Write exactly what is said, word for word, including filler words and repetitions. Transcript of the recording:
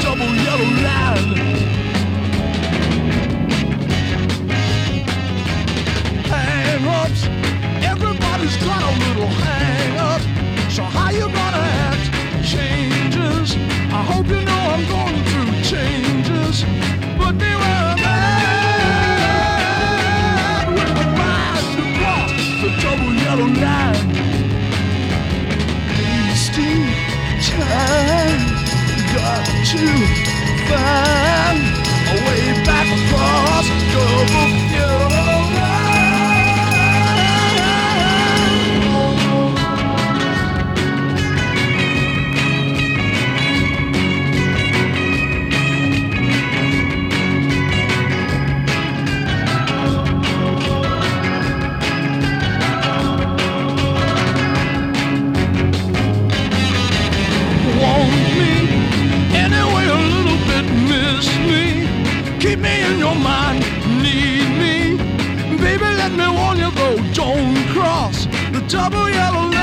double yellow line. Hang-ups, everybody's got a little hang-up. So how you gonna act? Changes, I hope you know I'm going through changes. But beware of that with the mind to cross the double yellow line. Wasting time, got to find a way back across the double yellow line. Keep me in your mind, need me. Baby, let me warn you though, don't cross the double yellow line.